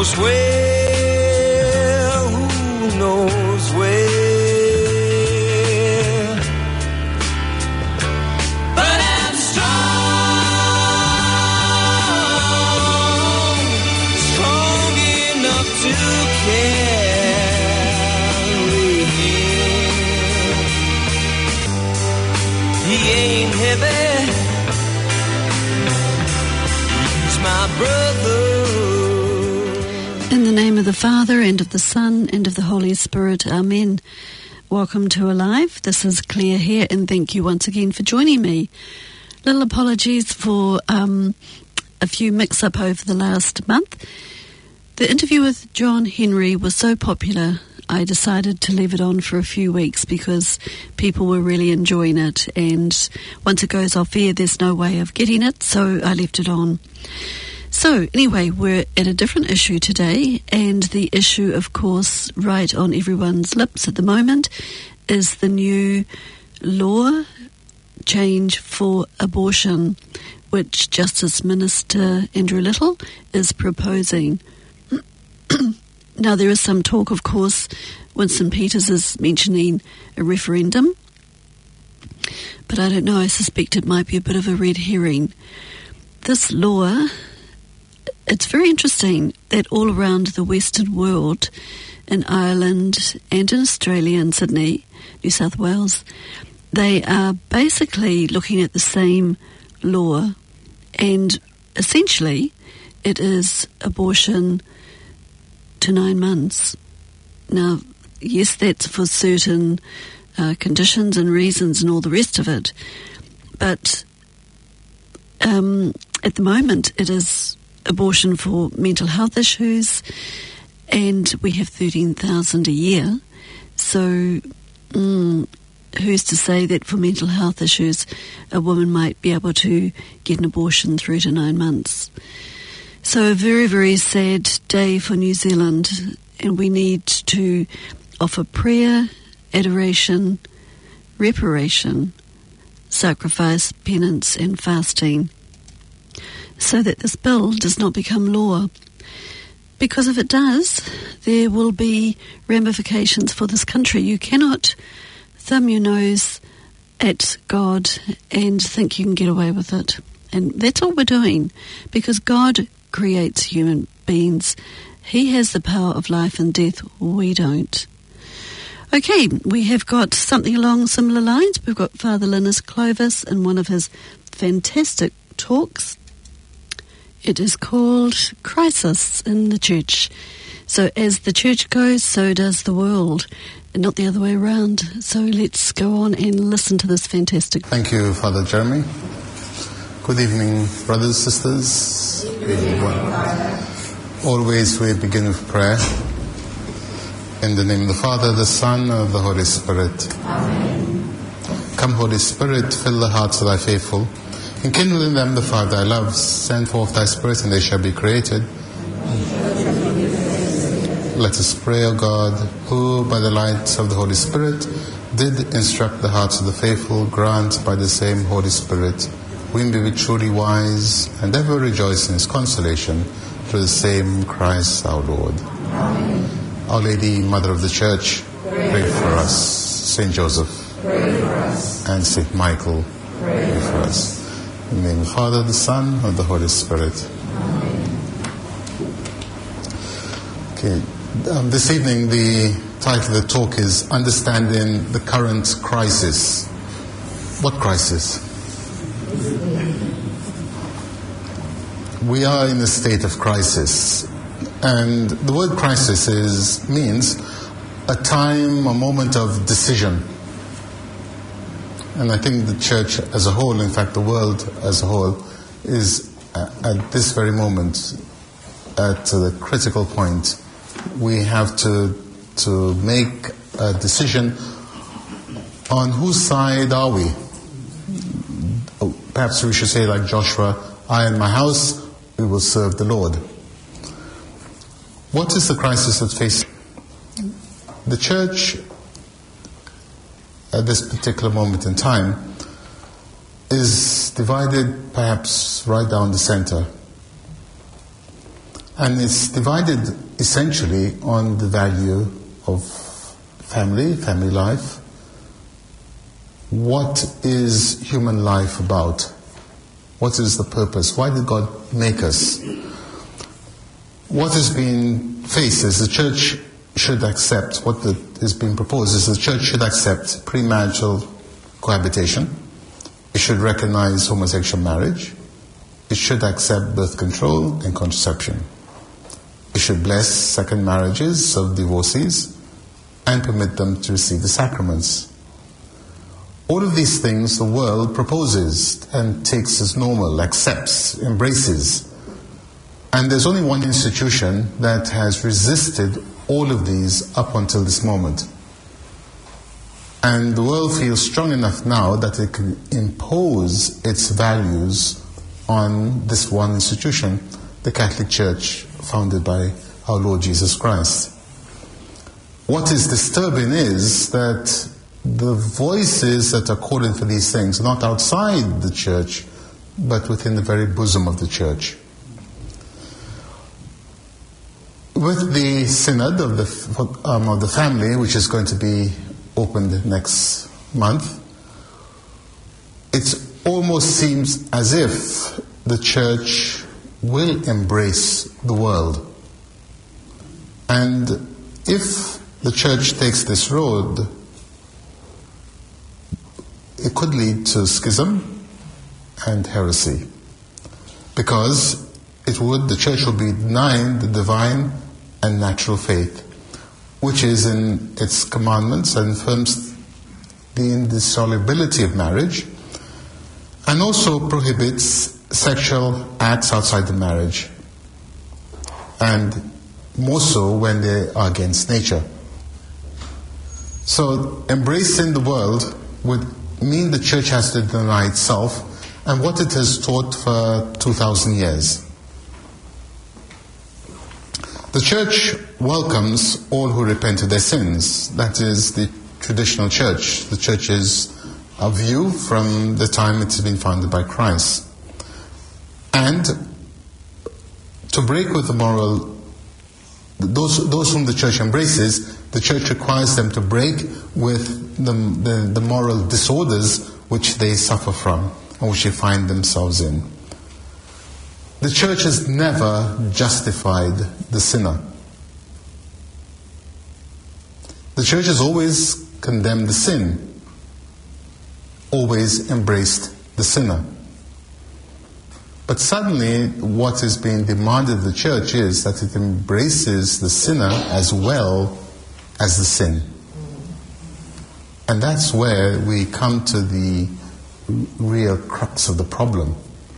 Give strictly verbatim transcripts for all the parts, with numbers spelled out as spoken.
knows where, who knows where. But I'm strong, strong enough to carry him. He ain't heavy, he's my brother. In the name of the Father, and of the Son, and of the Holy Spirit. Amen. Welcome to Alive. This is Claire here, and thank you once again for joining me. Little apologies for um, a few mix-up over the last month. The interview with John Henry was so popular, I decided to leave it on for a few weeks because people were really enjoying it, and once it goes off air, there's no way of getting it, so I left it on. So, anyway, we're at a different issue today, and the issue, of course, right on everyone's lips at the moment is the new law change for abortion, which Justice Minister Andrew Little is proposing. Now, there is some talk, of course, Winston Peters is mentioning a referendum, but I don't know, I suspect it might be a bit of a red herring. This law... It's very interesting that all around the Western world, in Ireland and in Australia and Sydney, New South Wales, they are basically looking at the same law, and essentially it is abortion to nine months. Now, yes, that's for certain uh, conditions and reasons and all the rest of it, but um, at the moment it is abortion for mental health issues, and we have thirteen thousand a year. So mm, who's to say that for mental health issues a woman might be able to get an abortion through to nine months? So a very, very sad day for New Zealand, and we need to offer prayer, adoration, reparation, sacrifice, penance and fasting, so that this bill does not become law. Because if it does, there will be ramifications for this country. You cannot thumb your nose at God and think you can get away with it. And that's all we're doing, because God creates human beings. He has the power of life and death. We don't. Okay, we have got something along similar lines. We've got Father Linus Clovis in one of his fantastic talks. It is called Crisis in the Church. So as the church goes, so does the world, and not the other way around. So let's go on and listen to this fantastic. Thank you, Father Jeremy. Good evening, brothers, sisters. Always we begin with prayer. In the name of the Father, the Son, and of the Holy Spirit. Amen. Come, Holy Spirit, fill the hearts of thy faithful, enkindle in them the fire of thy love. Send forth thy Spirit, and they shall be created. Let us pray, O God, who by the light of the Holy Spirit did instruct the hearts of the faithful, grant by the same Holy Spirit we may be truly wise and ever rejoice in his consolation through the same Christ our Lord. Amen. Our Lady, Mother of the Church, pray, pray for us. Saint Joseph, pray for us. And Saint Michael, pray, pray for us. In the name of the Father, the Son, and the Holy Spirit. Amen. Okay, um, this evening the title of the talk is Understanding the Current Crisis. What crisis? We are in a state of crisis, and the word crisis is, means a time, a moment of decision. And I think the church as a whole, in fact the world as a whole, is uh, at this very moment at the critical point. We have to to make a decision on whose side are we. Perhaps we should say like Joshua, I and my house, we will serve the Lord. What is the crisis that faces the church at this particular moment in time? Is divided perhaps right down the center. And it's divided essentially on the value of family, family life. What is human life about? What is the purpose? Why did God make us? What has been faced is the church should accept, what the, is being proposed is the church should accept premarital cohabitation. It should recognize homosexual marriage. It should accept birth control and contraception. It should bless second marriages of divorcees and permit them to receive the sacraments. All of these things the world proposes and takes as normal, accepts, embraces. And there's only one institution that has resisted all of these up until this moment. And the world feels strong enough now that it can impose its values on this one institution, the Catholic Church, founded by our Lord Jesus Christ. What is disturbing is that the voices that are calling for these things are not outside the church, but within the very bosom of the church. With the Synod of the, um, of the Family, which is going to be opened next month, it almost seems as if the church will embrace the world. And if the church takes this road, it could lead to schism and heresy. Because it would, the church would be denying the divine and natural faith, which is in its commandments and affirms the indissolubility of marriage, and also prohibits sexual acts outside the marriage, and more so when they are against nature. So embracing the world would mean the church has to deny itself and what it has taught for two thousand years. The church welcomes all who repent of their sins. That is the traditional church. The church is a view from the time it has been founded by Christ. And to break with the moral, those, those whom the church embraces, the church requires them to break with the, the, the moral disorders which they suffer from and which they find themselves in. The church has never justified the sinner. The church has always condemned the sin, always embraced the sinner. But suddenly, what is being demanded of the church is that it embraces the sinner as well as the sin. And that's where we come to the real crux of the problem.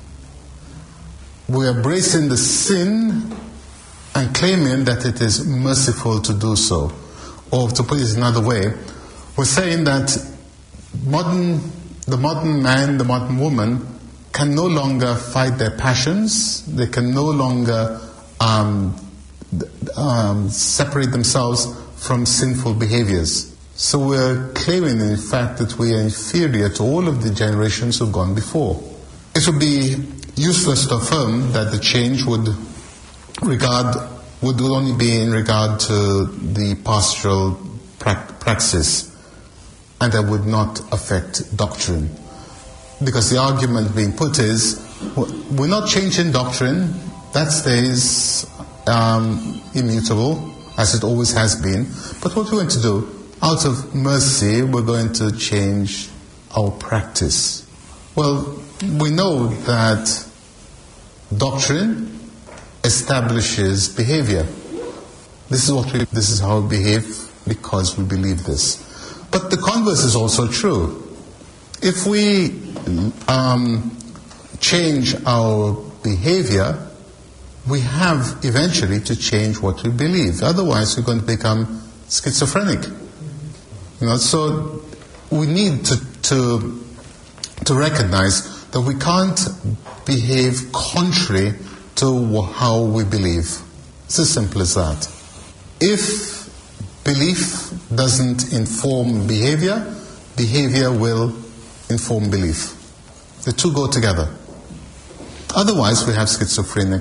We're embracing the sin and claiming that it is merciful to do so. Or to put it another way, we're saying that modern, the modern man, the modern woman can no longer fight their passions. They can no longer um, um, separate themselves from sinful behaviors. So we're claiming, in fact, that we are inferior to all of the generations who've gone before. It would be useless to affirm that the change would regard would only be in regard to the pastoral pra- praxis, and that would not affect doctrine. Because the argument being put is, we're not changing doctrine, that stays um, immutable, as it always has been. But what we're going to do, out of mercy, we're going to change our practice. Well, we know that doctrine establishes behavior. This is what we, this is how we behave because we believe this. But the converse is also true. If we um, change our behavior, we have eventually to change what we believe. Otherwise, we're going to become schizophrenic. You know, so we need to to to recognize that we can't behave contrary to how we believe. It's as simple as that. If belief doesn't inform behavior, behavior will inform belief. The two go together. Otherwise, we have schizophrenic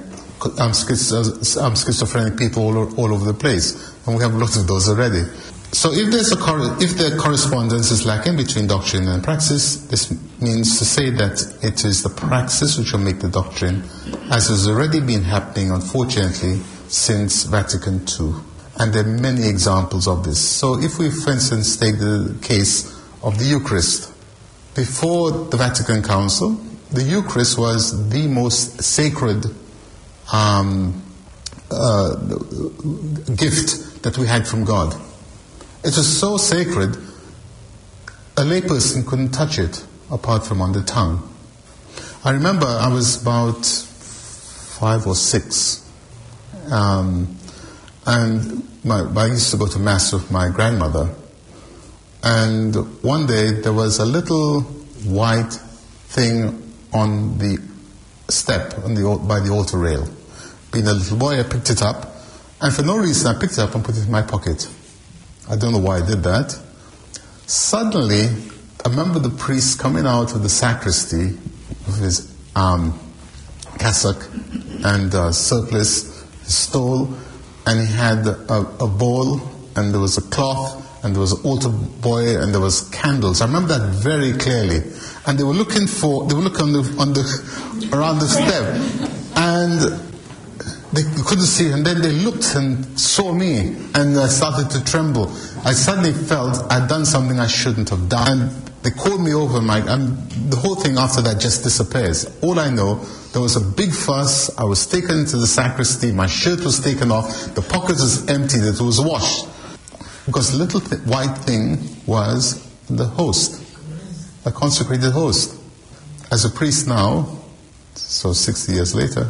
um, schiz- um, schizophrenic people all, all over the place, and we have lots of those already. So if there's a cor- if the correspondence is lacking between doctrine and praxis, this means to say that it is the praxis which will make the doctrine, as has already been happening, unfortunately, since Vatican Two. And there are many examples of this. So if we, for instance, take the case of the Eucharist. Before the Vatican Council, the Eucharist was the most sacred um, uh, gift that we had from God. It was so sacred, a layperson couldn't touch it apart from on the tongue. I remember I was about five or six, um, and my, I used to go to Mass with my grandmother. And one day there was a little white thing on the step on the, by the altar rail. Being a little boy, I picked it up, and for no reason I picked it up and put it in my pocket. I don't know why I did that. Suddenly, I remember the priest coming out of the sacristy with his um, cassock and uh, surplice, his stole, and he had a, a bowl, and there was a cloth, and there was an altar boy, and there was candles. I remember that very clearly. And they were looking for, they were looking on the, on the around the step, and they couldn't see, and then they looked and saw me, and I started to tremble. I suddenly felt I'd done something I shouldn't have done. And they called me over, and, my, and the whole thing after that just disappears. All I know, there was a big fuss. I was taken to the sacristy. My shirt was taken off. The pocket was emptied. It was washed. Because the little th- white thing was the host, a consecrated host. As a priest now, so sixty years later,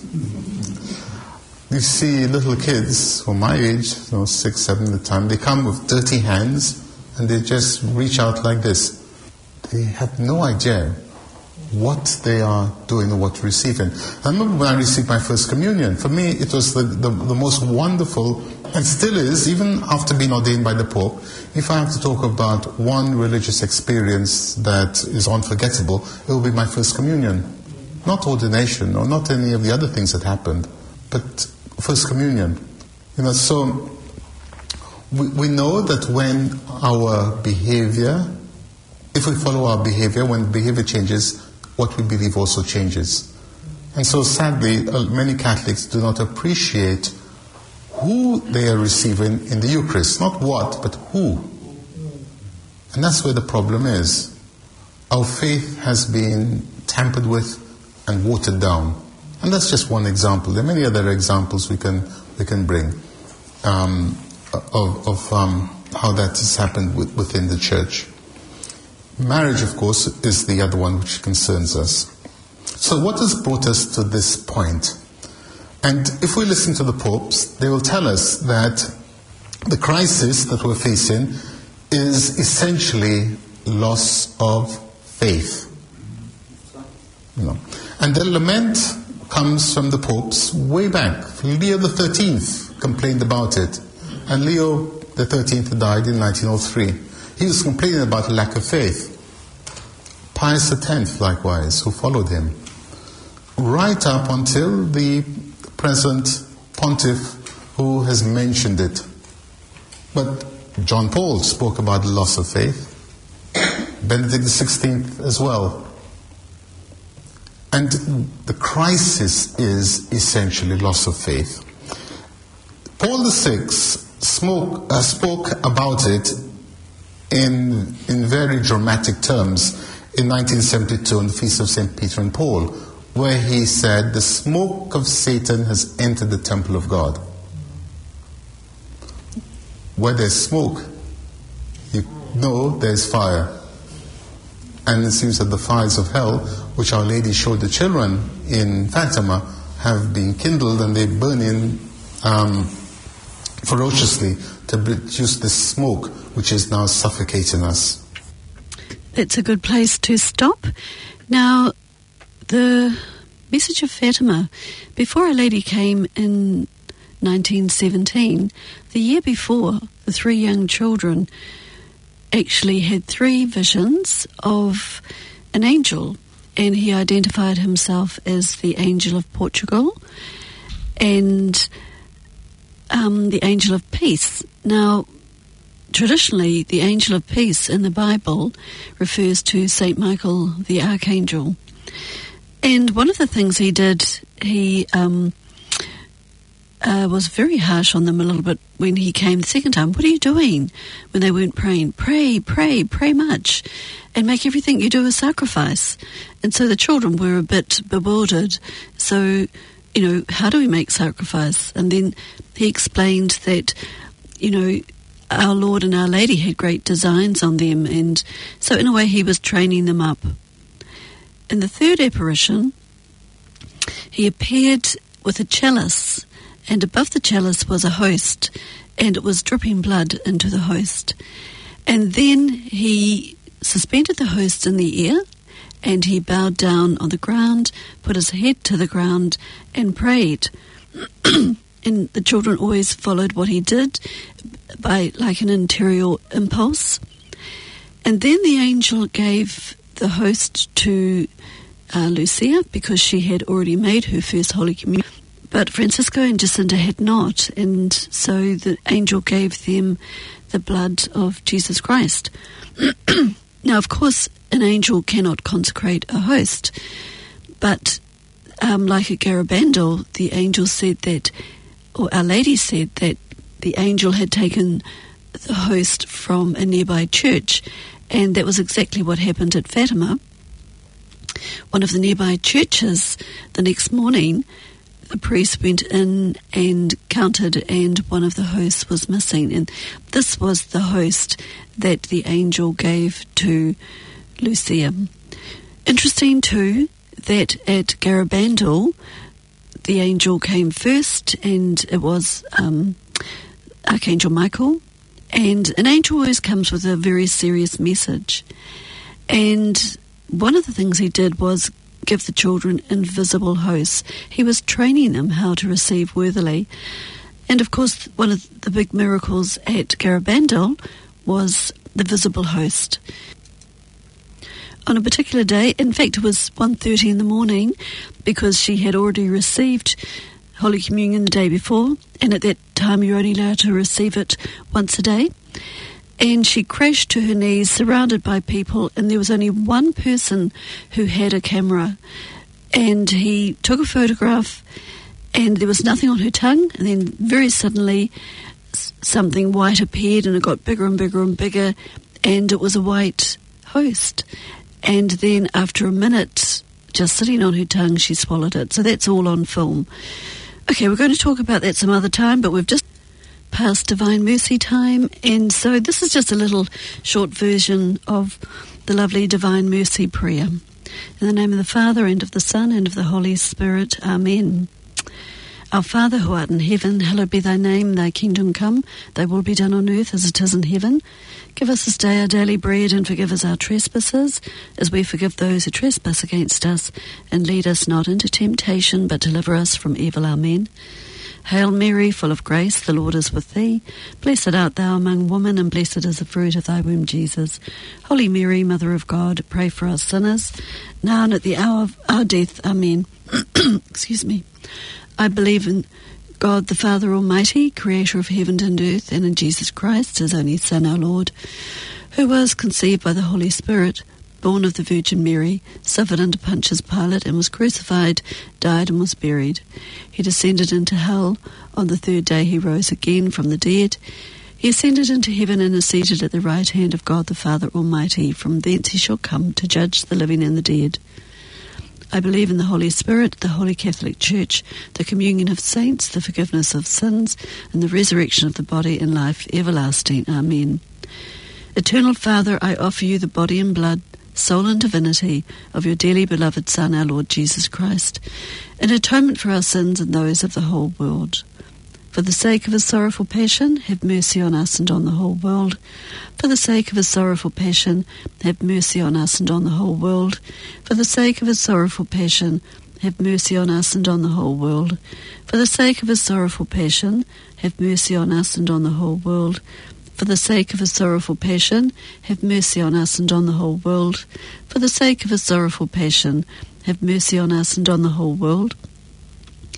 you see little kids who are my age, you know, six, seven at the time, they come with dirty hands and they just reach out like this. They have no idea what they are doing or what receiving. I remember when I received my first communion. For me, it was the, the, the most wonderful, and still is, even after being ordained by the Pope. If I have to talk about one religious experience that is unforgettable, it will be my first communion. Not ordination, or not any of the other things that happened, but First Communion. You know, so we, we know that when our behavior, if we follow our behavior, when behavior changes, what we believe also changes. And so sadly, uh, many Catholics do not appreciate who they are receiving in the Eucharist. Not what, but who. And that's where the problem is. Our faith has been tampered with and watered down. And that's just one example. There are many other examples we can we can bring um, of, of um, how that has happened with, within the Church. Marriage, of course, is the other one which concerns us. So what has brought us to this point? And if we listen to the popes, they will tell us that the crisis that we're facing is essentially loss of faith. You know, and the lament comes from the popes way back. Leo the thirteenth complained about it, and Leo the thirteenth died in nineteen oh three. He was complaining about lack of faith. Pius the tenth, likewise, who followed him, right up until the present pontiff who has mentioned it. But John Paul spoke about the loss of faith. Benedict the sixteenth as well. And the crisis is essentially loss of faith. Paul the sixth spoke, uh, spoke about it in, in very dramatic terms in nineteen seventy-two on the Feast of Saint Peter and Paul, where he said, "The smoke of Satan has entered the temple of God." Where there's smoke, you know there's fire. And it seems that the fires of hell, which Our Lady showed the children in Fatima, have been kindled, and they burn in um, ferociously to produce this smoke, which is now suffocating us. It's a good place to stop. Now, the message of Fatima, before Our Lady came in nineteen seventeen, the year before, the three young children actually had three visions of an angel, and he identified himself as the angel of Portugal. and um, the angel of peace. Now, traditionally, the angel of peace in the Bible refers to Saint Michael the Archangel. And one of the things he did, he um, uh, was very harsh on them a little bit when he came the second time. What are you doing when they weren't praying? Pray, pray, pray much, and make everything you do a sacrifice. And so the children were a bit bewildered. So, you know, how do we make sacrifice? And then he explained that, you know, our Lord and Our Lady had great designs on them, and so in a way he was training them up. In the third apparition, he appeared with a chalice, and above the chalice was a host, and it was dripping blood into the host. And then he suspended the host in the air, and he bowed down on the ground, put his head to the ground, and prayed. And the children always followed what he did by like an interior impulse. And then the angel gave the host to uh, Lucia, because she had already made her first Holy Communion. But Francisco and Jacinta had not, and so the angel gave them the blood of Jesus Christ. Now, of course, an angel cannot consecrate a host, but um, like at Garabandal, the angel said that, or Our Lady said that the angel had taken the host from a nearby church, and that was exactly what happened at Fatima. One of the nearby churches, the next morning, the priest went in and counted, and one of the hosts was missing. And this was the host that the angel gave to Lucia. Interesting, too, that at Garabandal, the angel came first, and it was um, Archangel Michael. And an angel always comes with a very serious message. And one of the things he did was give the children invisible hosts. He was training them how to receive worthily. And of course, one of the big miracles at Garabandal was the visible host. On a particular day, in fact it was one thirty in the morning, because she had already received Holy Communion the day before, and at that time you're only allowed to receive it once a day. And she crashed to her knees, surrounded by people, and there was only one person who had a camera. And he took a photograph, and there was nothing on her tongue, and then very suddenly something white appeared, and it got bigger and bigger and bigger, and it was a white host. And then after a minute, just sitting on her tongue, she swallowed it. So that's all on film. Okay, we're going to talk about that some other time, but we've just past Divine Mercy time, and so this is just a little short version of the lovely Divine Mercy prayer. In the name of the Father, and of the Son, and of the Holy Spirit. Amen. Our Father, who art in heaven, hallowed be thy name. Thy kingdom come, thy will be done on earth as it is in heaven. Give us this day our daily bread, and forgive us our trespasses, as we forgive those who trespass against us. And lead us not into temptation, but deliver us from evil. Amen. Hail Mary, full of grace, the Lord is with thee. Blessed art thou among women, and blessed is the fruit of thy womb, Jesus. Holy Mary, Mother of God, pray for us sinners, now and at the hour of our death. Amen. Excuse me. I believe in God the Father Almighty, creator of heaven and earth, and in Jesus Christ, his only Son, our Lord, who was conceived by the Holy Spirit, born of the Virgin Mary, suffered under Pontius Pilate, and was crucified, died, and was buried. He descended into hell. On the third day he rose again from the dead. He ascended into heaven and is seated at the right hand of God the Father Almighty. From thence he shall come to judge the living and the dead. I believe in the Holy Spirit, the Holy Catholic Church, the communion of saints, the forgiveness of sins, and the resurrection of the body and life everlasting. Amen. Eternal Father, I offer you the body and blood, soul and divinity of your dearly beloved Son, our Lord Jesus Christ, in atonement for our sins and those of the whole world. For the sake of his sorrowful passion, have mercy on us and on the whole world. For the sake of his sorrowful passion, have mercy on us and on the whole world. For the sake of his sorrowful passion, have mercy on us and on the whole world. For the sake of his sorrowful passion, have mercy on us and on the whole world. For the sake of his sorrowful passion, have mercy on us and on the whole world. For the sake of his sorrowful passion, have mercy on us and on the whole world.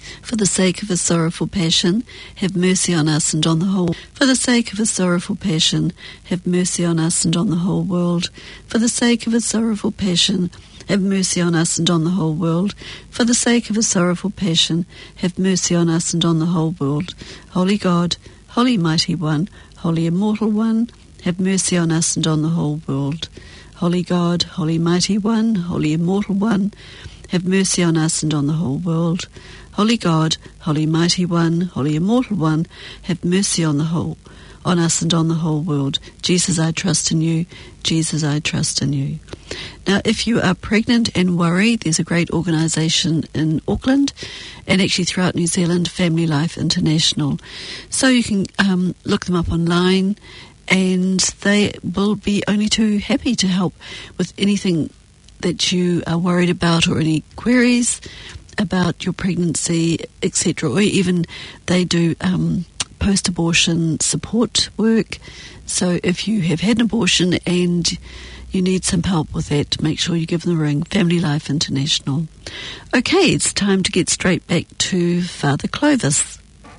For the sake of his sorrowful passion, have mercy on us and on the whole. For the sake of his sorrowful passion, have mercy on us and on the whole world. For the sake of his sorrowful passion, have mercy on us and on the whole world. For the sake of his sorrowful passion, have mercy on us and on the whole world. Holy God, Holy Mighty One, Holy Immortal One, have mercy on us and on the whole world. Holy God, Holy Mighty One, Holy Immortal One, have mercy on us and on the whole world. Holy God, Holy Mighty One, Holy Immortal One, have mercy on the whole, on us and on the whole world. Jesus, I trust in you. Jesus, I trust in you. Now, if you are pregnant and worry, there's a great organisation in Auckland and actually throughout New Zealand, Family Life International. So you can um, look them up online, and they will be only too happy to help with anything that you are worried about or any queries about your pregnancy, et cetera. Or even they do um, post-abortion support work. So if you have had an abortion and you need some help with that, make sure you give them a ring. Family Life International. Okay, it's time to get straight back to Father Clovis.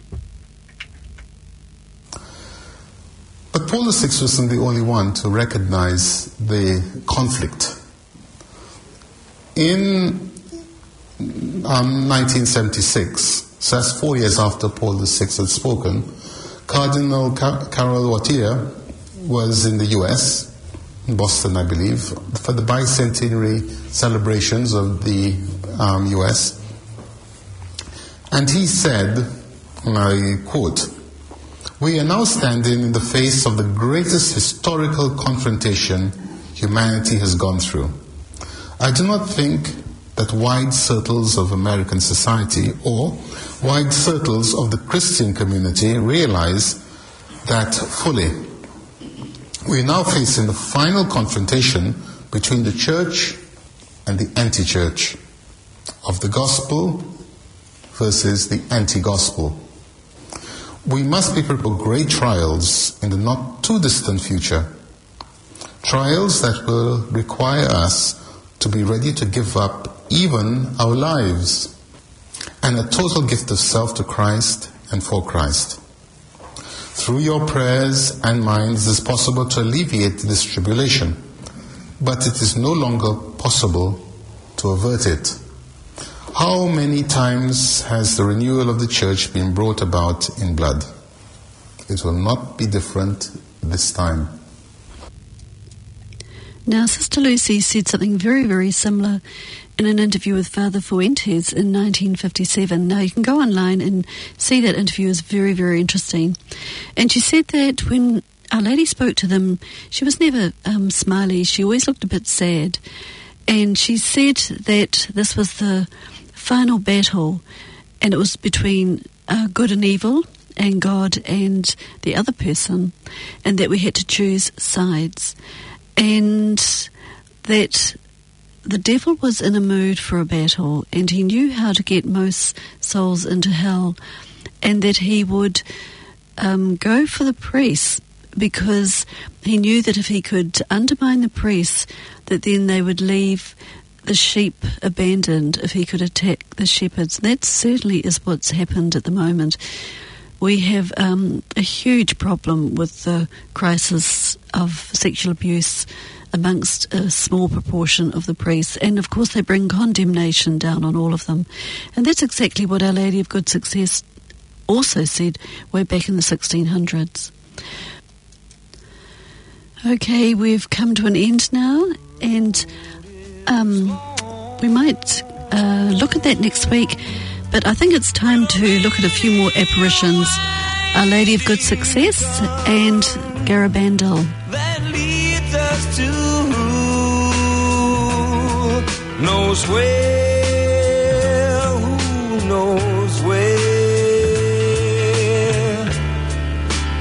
But Paul the Sixth wasn't the only one to recognize the conflict. In um, nineteen seventy-six, so that's four years after Paul the Sixth had spoken, Cardinal Car- Karol Wojtyła was in the U S, in Boston, I believe, for the bicentenary celebrations of the um, U S. And he said, and I quote, "We are now standing in the face of the greatest historical confrontation humanity has gone through. I do not think that wide circles of American society or wide circles of the Christian community realize that fully. We are now facing the final confrontation between the church and the anti-church, of the gospel versus the anti-gospel. We must be prepared for great trials in the not too distant future, trials that will require us to be ready to give up even our lives and a total gift of self to Christ and for Christ. Through your prayers and minds, it is possible to alleviate this tribulation, but it is no longer possible to avert it. How many times has the renewal of the church been brought about in blood? It will not be different this time." Now, Sister Lucy said something very, very similar in an interview with Father Fuentes in nineteen fifty-seven. Now, you can go online and see that interview. Is very, very interesting. And she said that when Our Lady spoke to them, she was never um, smiley. She always looked a bit sad. And she said that this was the final battle, and it was between uh, good and evil, and God and the other person, and that we had to choose sides. And that the devil was in a mood for a battle, and he knew how to get most souls into hell, and that he would um, go for the priests, because he knew that if he could undermine the priests, that then they would leave the sheep abandoned if he could attack the shepherds. And that certainly is what's happened at the moment. We have um, a huge problem with the crisis of sexual abuse amongst a small proportion of the priests. And of course they bring condemnation down on all of them. And that's exactly what Our Lady of Good Success also said way back in the sixteen hundreds. Okay, we've come to an end now, and um, we might uh, look at that next week, but I think it's time to look at a few more apparitions. Our Lady of Good Success and Garabandal. That leads us to who knows where, who knows